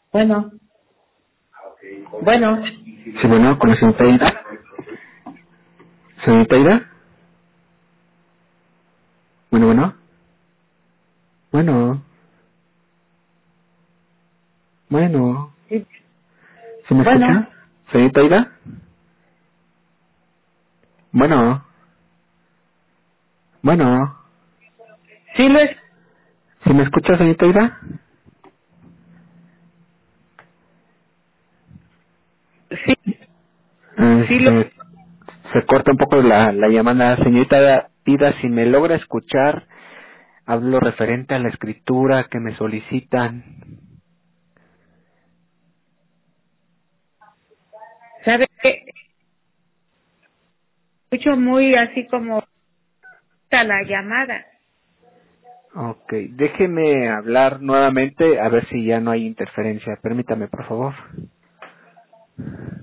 Bueno, bueno, Sí, bueno, con la señorita Ida. ¿Señorita Ida? Bueno, bueno. Bueno. Bueno. sí, ¿Se me bueno, escucha? ¿Señorita Ida? Bueno. Bueno. sí lo es, ¿Se me escucha, señorita Ida? sí, sí lo, Se, se corta un poco la llamada. Señorita Ida, si me logra escuchar, hablo referente a la escritura que me solicitan. sabe, escucho muy así como a la llamada. Ok, déjeme hablar nuevamente a ver si ya no hay interferencia. Permítame, por favor.